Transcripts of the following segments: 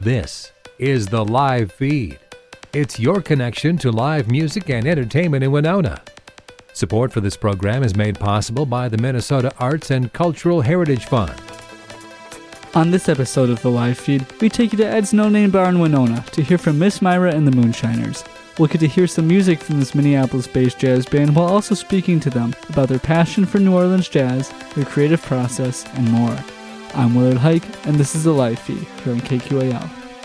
This is the live feed. It's your connection to live music and entertainment in Winona. Support for this program is made possible by the Minnesota Arts and Cultural Heritage Fund. On this episode of the live feed, we take you to Ed's No Name Bar in Winona to hear from Miss Myra and the Moonshiners. We'll get to hear some music from this Minneapolis-based jazz band while also speaking to them about their passion for New Orleans jazz, their creative process, and more. I'm Willard Hike, and this is the live feed here on KQAL.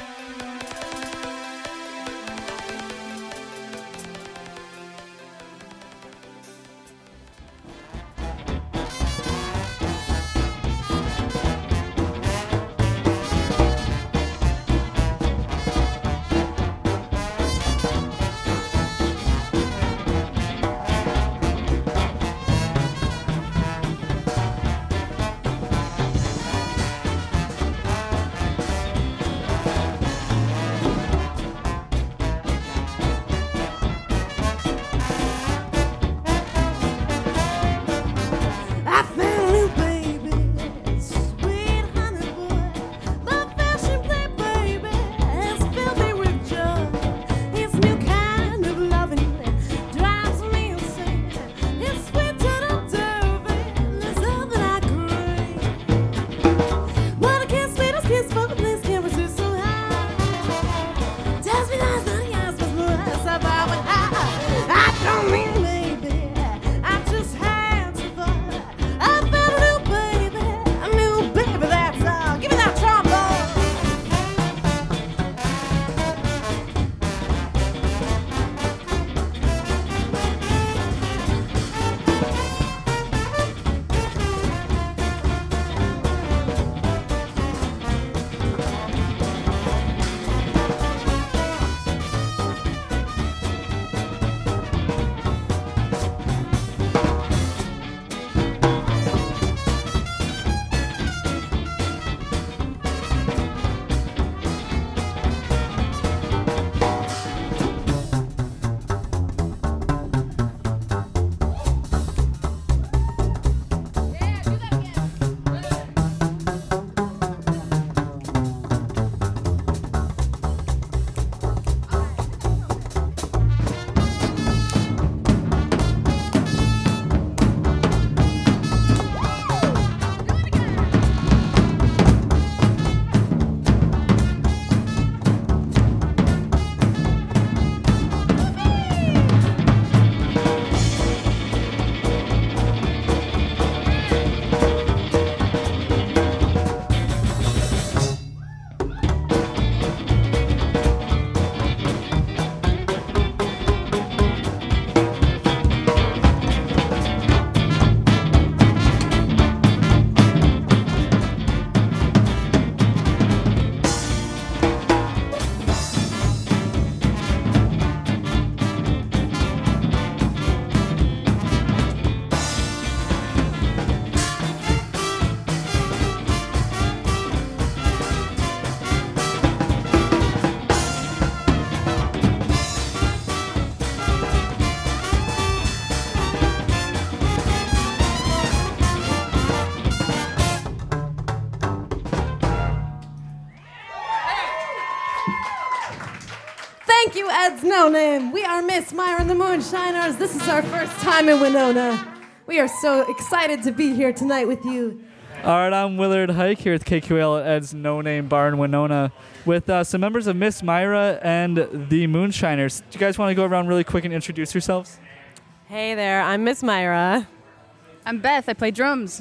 Ed's No Name. We are Miss Myra and the Moonshiners. This is our first time in Winona. We are so excited to be here tonight with you. All right, I'm Willard Hike here with KQAL at Ed's No Name Bar in Winona with some members of Miss Myra and the Moonshiners. Do you guys want to go around really quick and introduce yourselves? Hey there, I'm Miss Myra. I'm Beth. I play drums.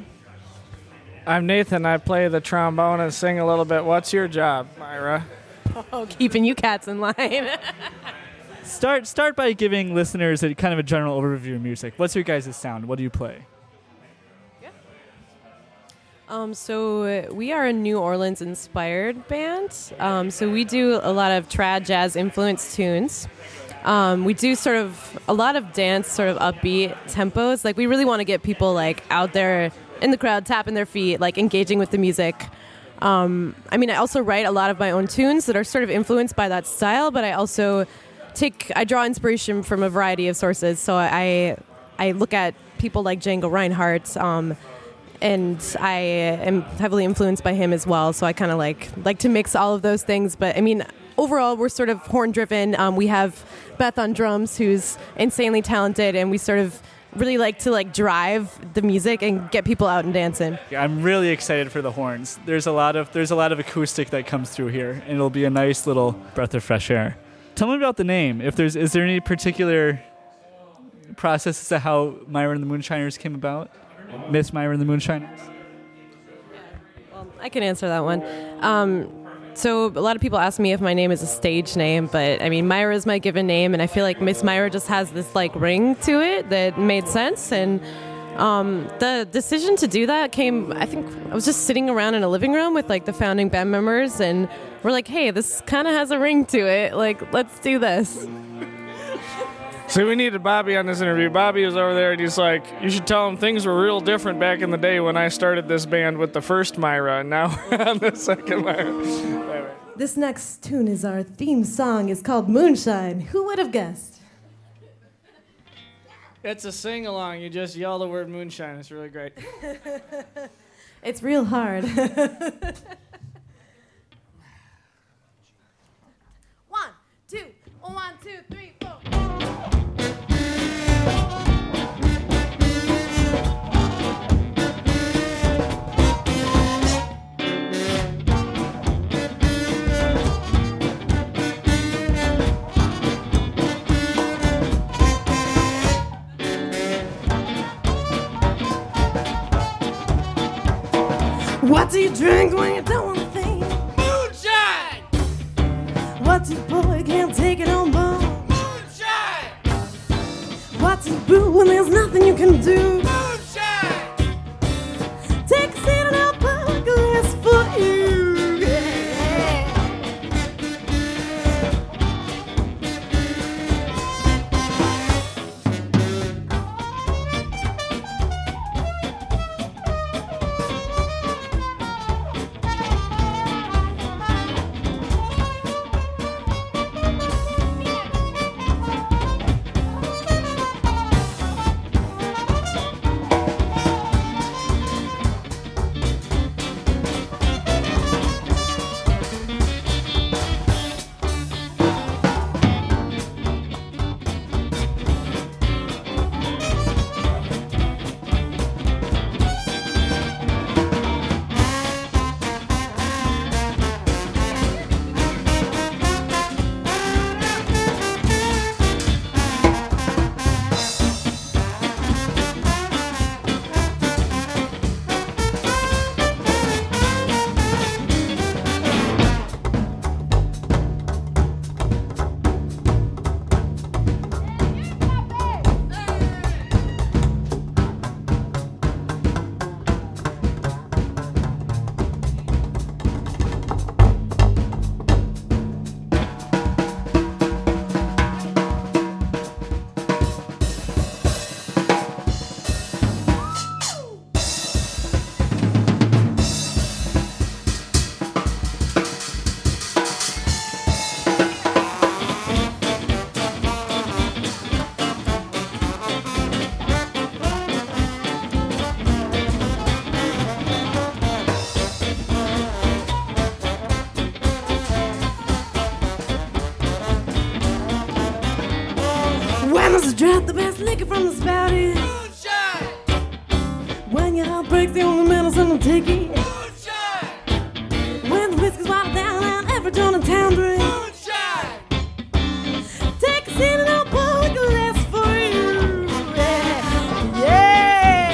I'm Nathan. I play the trombone and sing a little bit. What's your job, Myra? Oh, keeping you cats in line. Start by giving listeners a kind of a general overview of your music. What's your guys' sound? What do you play? So we are a New Orleans inspired band. So we do a lot of trad jazz influenced tunes. We do sort of a lot of dance, sort of upbeat tempos. Like we really want to get people like out there in the crowd, tapping their feet, like engaging with the music. I also write a lot of my own tunes that are sort of influenced by that style, but I also I draw inspiration from a variety of sources. So I look at people like Django Reinhardt, and I am heavily influenced by him as well. So I kind of like to mix all of those things. But I mean, overall, we're sort of horn driven. We have Beth on drums, who's insanely talented, and we sort of really like to drive the music and get people out and dancing. Yeah, I'm really excited for the horns. There's a lot of acoustic that comes through here, and it'll be a nice little breath of fresh air. Tell me about the name. Is there any particular process as to how Myra and the Moonshiners came about? Miss Myra and the Moonshiners? Well, I can answer that one. So a lot of people ask me if my name is a stage name, but I mean, Myra is my given name, and I feel like Miss Myra just has this ring to it that made sense. And the decision to do that came, I think I was just sitting around in a living room with the founding band members, and we're like, hey, this kind of has a ring to it. Let's do this. So we needed Bobby on this interview. Bobby was over there, and he's like, you should tell him things were real different back in the day when I started this band with the first Myra, and now we're on the second Myra. This next tune is our theme song. It's called Moonshine. Who would have guessed? It's a sing-along. You just yell the word moonshine. It's really great. It's real hard. 1, 2, 1, 2, 3, 4. What do you drink when you don't want to think? Moonshine! What's it boy can't take it on board? Moonshine! What's it boo when there's nothing you can do? Moonshine! Take a seat and I'll pour a glass for you. Yeah. Drop the best liquor from the spout is Moonshine! when your heart breaks, the only medicine will take it. Moonshine! When the whiskey's watered down and every town in town drinks. Moonshine! Take a seat and I'll pour a glass for you. Yeah.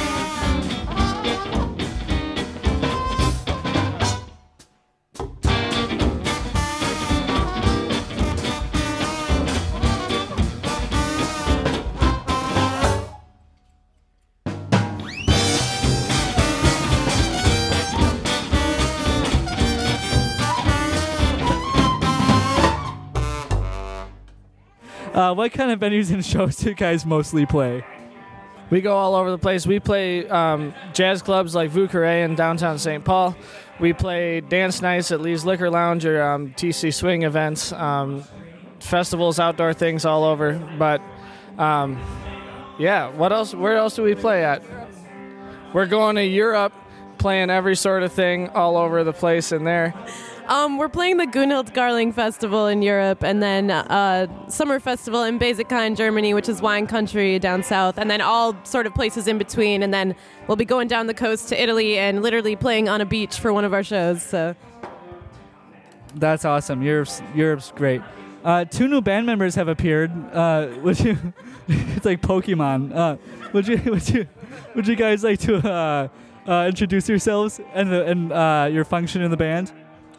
What kind of venues and shows do you guys mostly play? We go all over the place. We play jazz clubs like Vieux Carré in downtown St. Paul. We play dance nights at Lee's Liquor Lounge or TC Swing events, festivals, outdoor things all over. But, yeah, what else? Where else do we play at? We're going to Europe, playing every sort of thing all over the place in there. We're playing the Gunhild Garling Festival in Europe, and then Summer Festival in Basic-Kind, Germany, which is wine country down south, and then all sort of places in between. And then we'll be going down the coast to Italy and literally playing on a beach for one of our shows. So That's awesome. Europe's great. 2 new band members have appeared. Would you? It's like Pokemon. Would you guys like to introduce yourselves and your function in the band?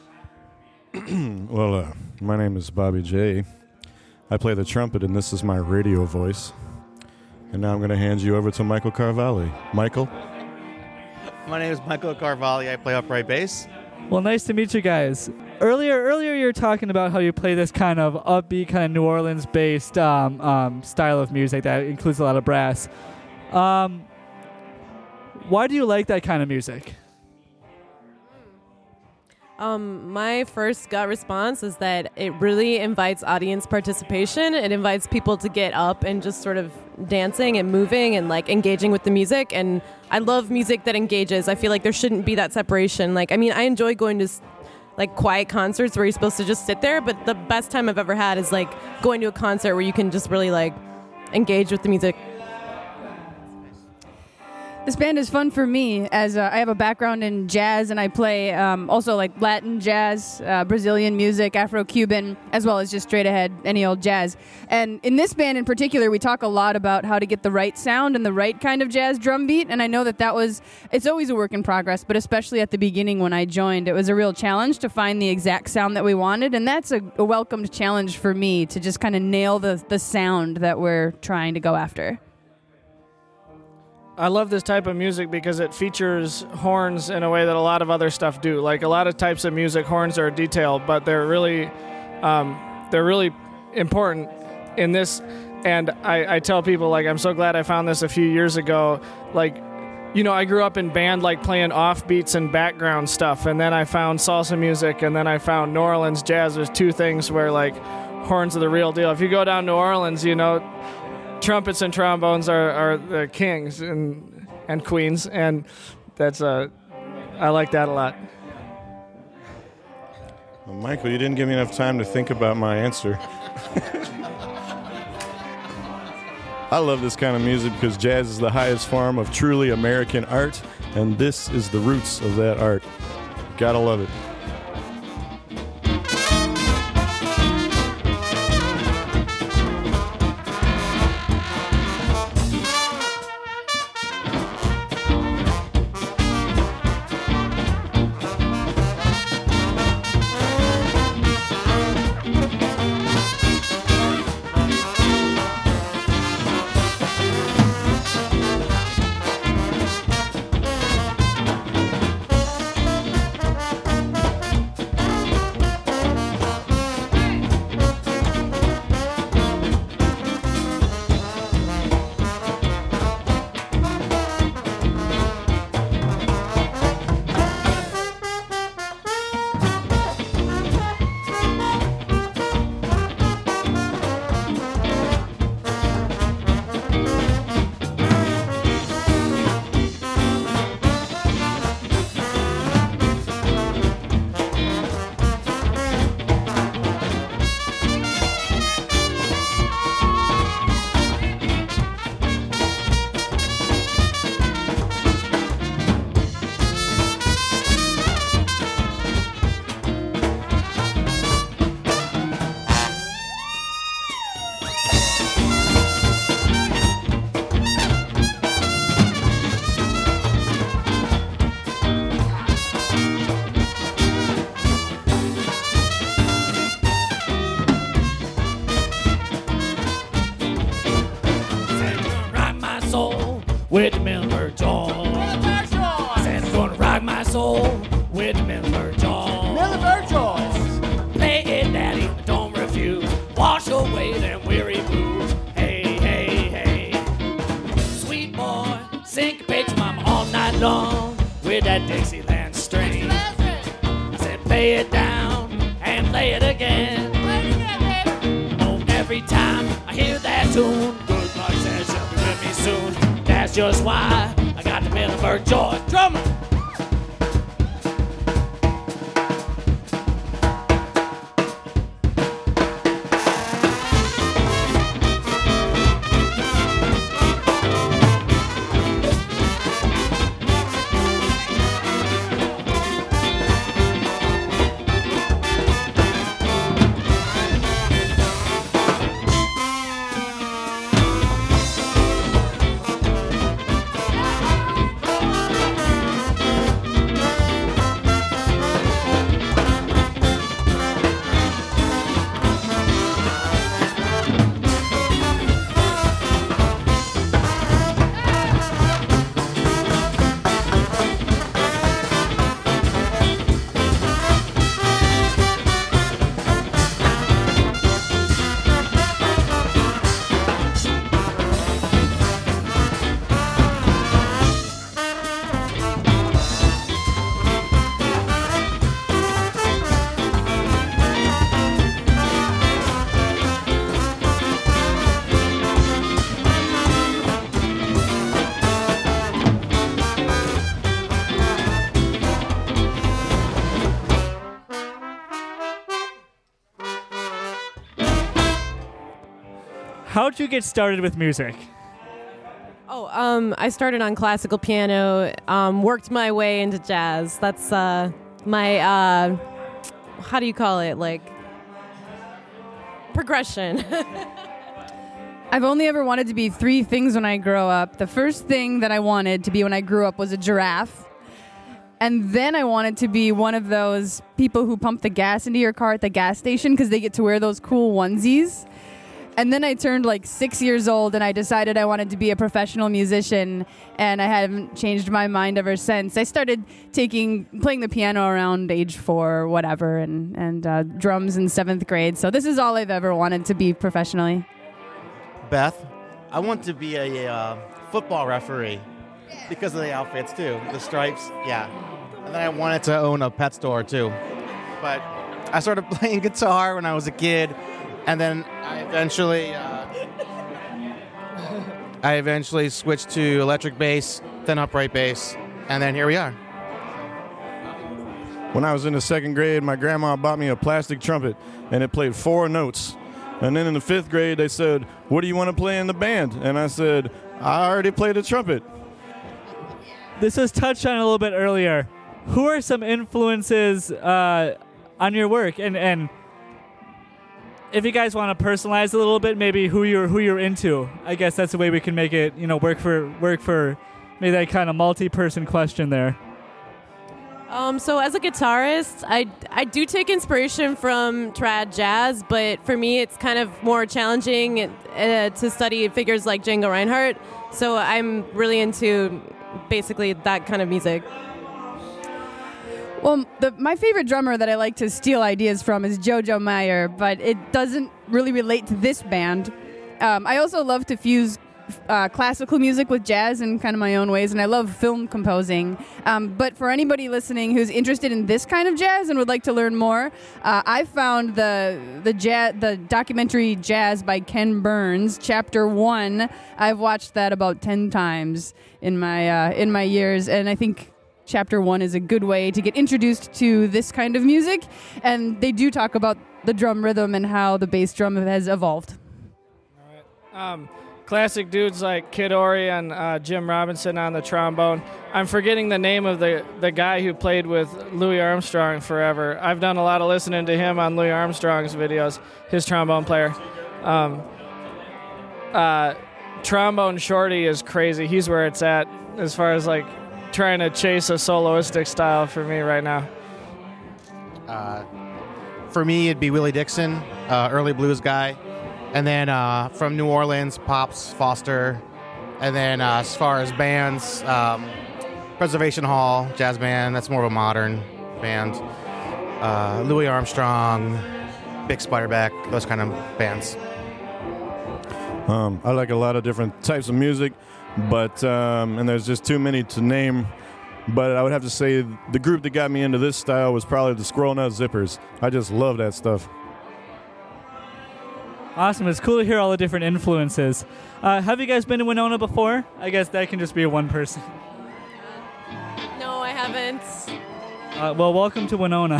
Well, my name is Bobby J. I play the trumpet, and this is my radio voice. And now I'm going to hand you over to Michael Carvalli. Michael? My name is Michael Carvalli. I play upright bass. Well, nice to meet you guys. Earlier you were talking about how you play this kind of upbeat, kind of New Orleans-based style of music that includes a lot of brass. Why do you like that kind of music? My first gut response is that it really invites audience participation. It invites people to get up and just sort of dancing and moving and like engaging with the music. And I love music that engages. I feel like there shouldn't be that separation. Like, I mean, I enjoy going to like quiet concerts where you're supposed to just sit there, but the best time I've ever had is like going to a concert where you can just really like engage with the music. This band is fun for me as I have a background in jazz, and I play also like Latin jazz, Brazilian music, Afro-Cuban, as well as just straight ahead any old jazz. And in this band in particular, we talk a lot about how to get the right sound and the right kind of jazz drum beat. And I know it's always a work in progress, but especially at the beginning when I joined, it was a real challenge to find the exact sound that we wanted. And that's a welcomed challenge for me to just kind of nail the sound that we're trying to go after. I love this type of music because it features horns in a way that a lot of other stuff do. Like a lot of types of music, horns are detailed, but they're really important in this. And I tell people, like, I'm so glad I found this a few years ago. Like, you know, I grew up in band, like playing offbeats and background stuff, and then I found salsa music, and then I found New Orleans jazz. There's 2 things where like horns are the real deal. If you go down New Orleans, you know, trumpets and trombones are the kings and queens, and that's I like that a lot. Well, Michael, you didn't give me enough time to think about my answer. I love this kind of music because jazz is the highest form of truly American art, and this is the roots of that art. Gotta love it. with the Miller jaw. Said I'm gonna rock my soul with the Miller jaw. Miller jaws. Play it, daddy, don't refuse. Wash away them weary blues. Hey, hey, hey. Sweet boy, syncopate your mama all night long with that Dixieland string. I said play it down and play it again. Oh, every time I hear that tune, good luck says she'll be with me soon. That's just why I got the Miller Jennifer Joy drummer. How'd you get started with music? I started on classical piano, worked my way into jazz. That's my, how do you call it, like, progression. I've only ever wanted to be three things when I grow up. The first thing that I wanted to be when I grew up was a giraffe. And then I wanted to be one of those people who pump the gas into your car at the gas station because they get to wear those cool onesies. And then I turned like 6 years old and I decided I wanted to be a professional musician, and I haven't changed my mind ever since. I started playing the piano around age 4 or whatever, and drums in 7th grade. So this is all I've ever wanted to be professionally. Beth, I want to be a football referee because of the outfits too, the stripes, yeah. And then I wanted to own a pet store too. But I started playing guitar when I was a kid, and then I eventually switched to electric bass, then upright bass, and then here we are. When I was in the 2nd grade, my grandma bought me a plastic trumpet, and it played 4 notes. And then in the 5th grade, they said, "What do you want to play in the band?" And I said, "I already played the trumpet." This was touched on a little bit earlier. Who are some influences on your work? And if you guys want to personalize a little bit, maybe who you're into. I guess that's the way we can make it, work for maybe that kind of multi-person question there. So as a guitarist, I do take inspiration from trad jazz, but for me it's kind of more challenging to study figures like Django Reinhardt. So I'm really into basically that kind of music. Well, my favorite drummer that I like to steal ideas from is Jojo Meyer, but it doesn't really relate to this band. I also love to fuse classical music with jazz in kind of my own ways, and I love film composing. But for anybody listening who's interested in this kind of jazz and would like to learn more, I found the documentary Jazz by Ken Burns, Chapter 1. I've watched that about 10 times in my years, and I think Chapter 1 is a good way to get introduced to this kind of music, and they do talk about the drum rhythm and how the bass drum has evolved. All right. Classic dudes like Kid Ory and Jim Robinson on the trombone. I'm forgetting the name of the guy who played with Louis Armstrong forever. I've done a lot of listening to him on Louis Armstrong's videos, his trombone player. Trombone Shorty is crazy. He's where it's at as far as like trying to chase a soloistic style for me right now. For me, it'd be Willie Dixon, early blues guy. And then from New Orleans, Pops Foster. And then as far as bands, Preservation Hall, jazz band, that's more of a modern band. Louis Armstrong, Big Spiderback, those kind of bands. I like a lot of different types of music, but and there's just too many to name. But I would have to say the group that got me into this style was probably the Squirrel Nut Zippers. I just love that stuff. Awesome. It's cool to hear all the different influences. Have you guys been to Winona before? I guess that can just be one person. Well, welcome to Winona.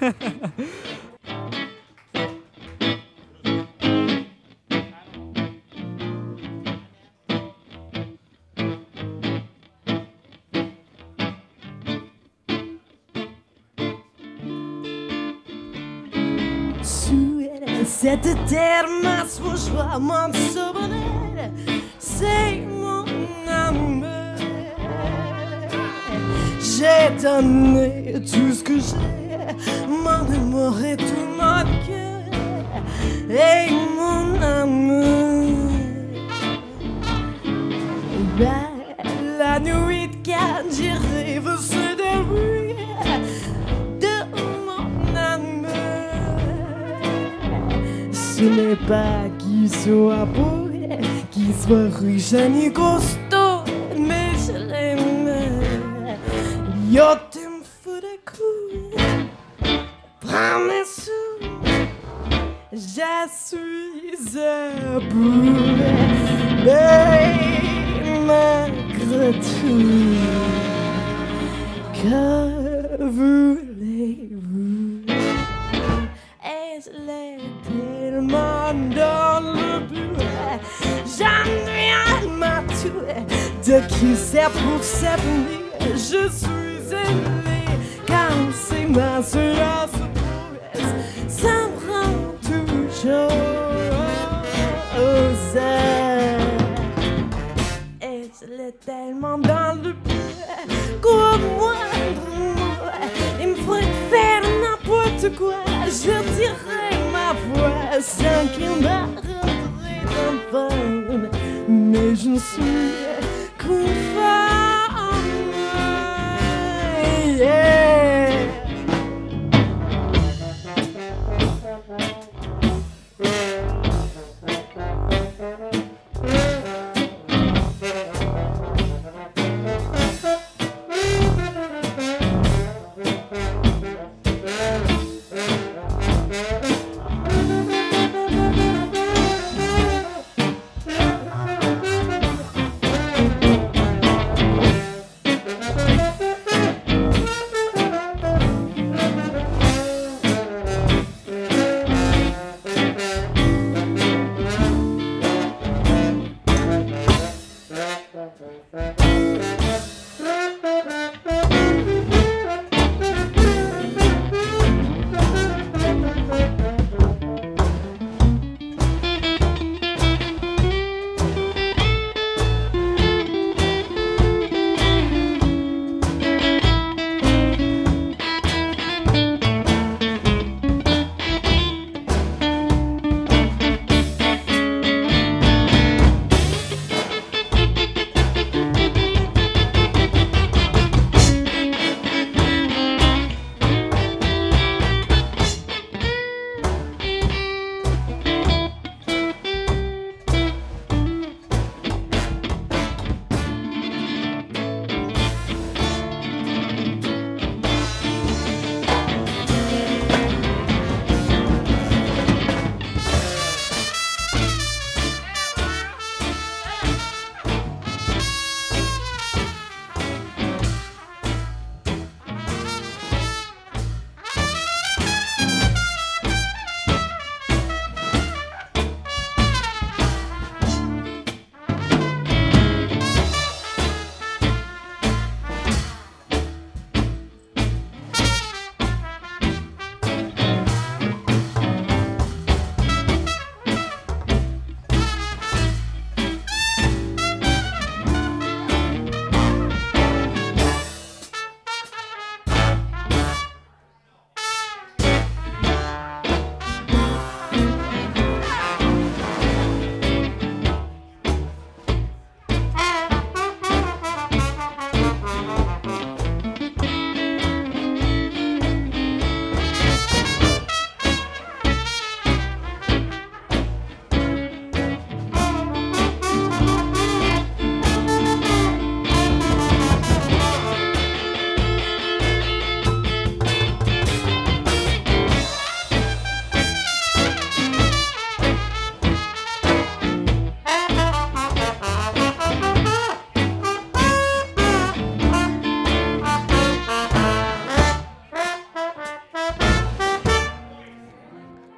Cette terre m'a joie, mon souvenir, c'est mon amour. J'ai donné tout ce que j'ai, mon amour et tout mon cœur, et mon amour. La nuit quand j'y rêve, se déroule de mon amour. Ce n'est pas qu'il soit beau, qu'il soit riche ni costaud, mais je l'aime. Yo, tu me fous des coups, prends mes sous, je suis à bout. Mais malgré tout, que voulez-vous? Et je l'ai tellement dans le but, j'en viens ma tuer. De qui c'est pour s'avenir? Je suis aimé quand c'est ma seule surprise. Ça me rend toujours aux airs. Et je l'ai tellement dans le but, crois-moi, il me faut faire n'importe quoi. Je dirai ma voix sans qu'il m'arrêterait d'entendre. Mais je ne suis qu'une femme. Yeah.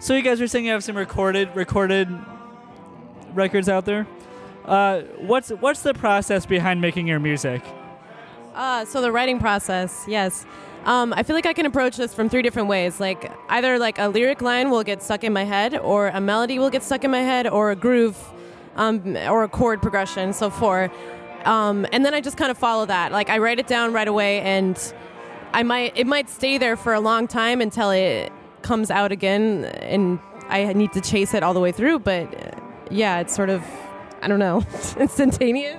So you guys were saying you have some recorded records out there. What's the process behind making your music? So the writing process, yes. I feel like I can approach this from 3 different ways. Like either like a lyric line will get stuck in my head, or a melody will get stuck in my head, or a groove, or a chord progression. So 4. And then I just kind of follow that. Like I write it down right away, and it might stay there for a long time until it comes out again, and I need to chase it all the way through. But yeah, it's sort of, I don't know, instantaneous.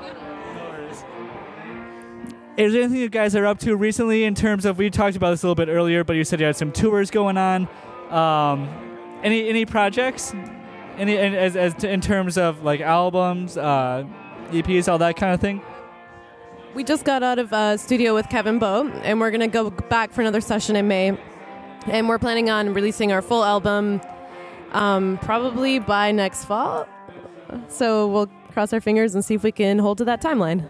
Is there anything you guys are up to recently in terms of, we talked about this a little bit earlier, but you said you had some tours going on. Any projects? In terms of like albums, EPs, all that kind of thing? We just got out of studio with Kevin Bowe, and we're going to go back for another session in May. And we're planning on releasing our full album probably by next fall. So we'll cross our fingers and see if we can hold to that timeline.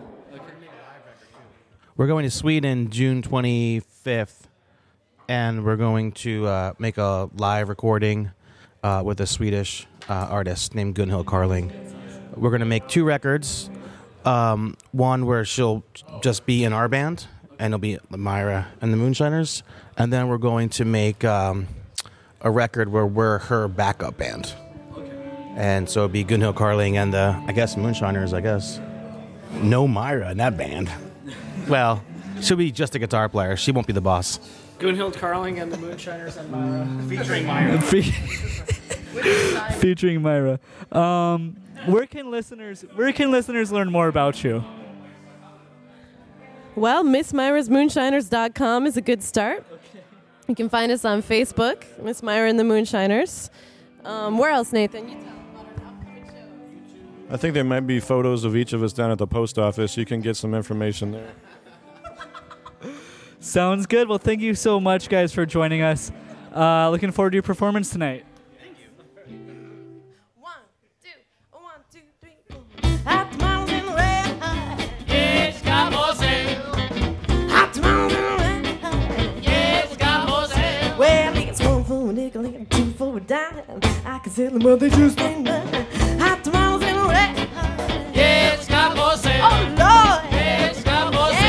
We're going to Sweden June 25th, and we're going to make a live recording with a Swedish artist named Gunhild Carling. We're going to make 2 records, one where she'll just be in our band, and it'll be Myra and the Moonshiners, and then we're going to make a record where we're her backup band. And so it'll be Gunhild Carling and the, I guess, Moonshiners, No Myra in that band. Well, she'll be just a guitar player. She won't be the boss. Gunhild Carling and the Moonshiners and Myra. Featuring Myra. Featuring Myra. Where can listeners learn more about you? Well, MissMyrasMoonshiners.com is a good start. You can find us on Facebook, Miss Myra and the Moonshiners. Where else, Nathan? You tell them about our upcoming shows. I think there might be photos of each of us down at the post office. You can get some information there. Sounds good. Well, thank you so much, guys, for joining us. Looking forward to your performance tonight. Thank you. 1, 2, 3, 4. Hot tamales in the red hot. Yes, got for sale. Hot tamales in the red hot. Yes, got for sale. Well, it's 1 for a nickel and 2 for a dime. I can sell them, but they just ain't mine. Hot tamales in the red hot. Yes, got for sale. Oh, Lord. Yes, got for sale.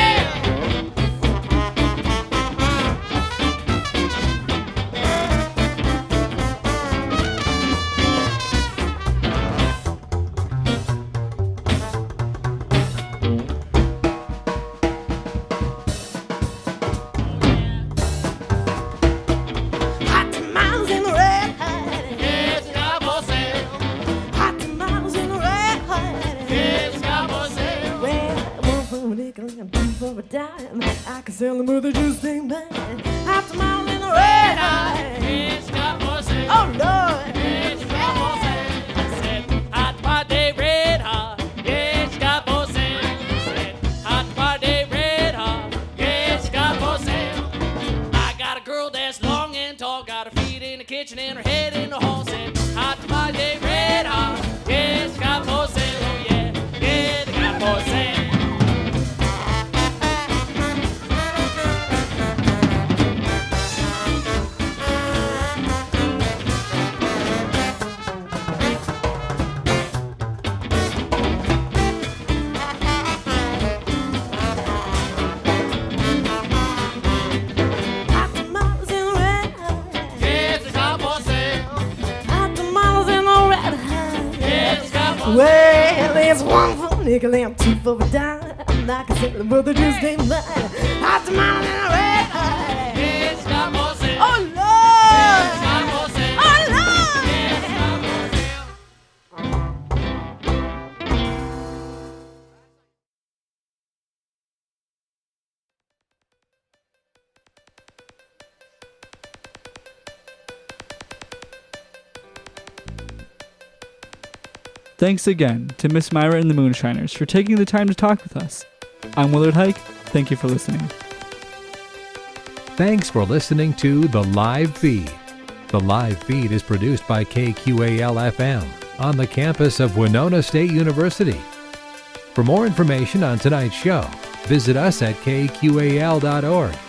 Hot tamales in the red hot. Yes, got for sale. Hot tamales in the red hot. Yes, got for sale. Well, 1 for a nickel and 2 for a dime. I can sell them, but they just ain't mine. Hot tamales in the red hot. Yes, got for sale. Oh, Lord. Yes, got for sale. I said, hot party red hot. Yes, got for sale. I said, hot party red hot. Yes, got for sale. I got a girl that's long and tall, got her feet in the kitchen and her head in the hall. Said, hot party red hot. Yes, got for sale. Oh yeah, yeah, they got for sale. Hot tamales in the red hot. Yes, they got for sale. Hot tamales in the red hot. Yes, got for sale. Well, it's 1 for a nickel and 2 for a dime. I can sell them, but they just ain't mine. Hot tamales in the red hot. Yes, got for sale. Oh, Yes, Lord. got for sale. Oh, Lord. Yes, got for sale. Thanks again to Miss Myra and the Moonshiners for taking the time to talk with us. I'm Willard Hike. Thank you for listening. Thanks for listening to The Live Feed. The Live Feed is produced by KQAL-FM on the campus of Winona State University. For more information on tonight's show, visit us at kqal.org.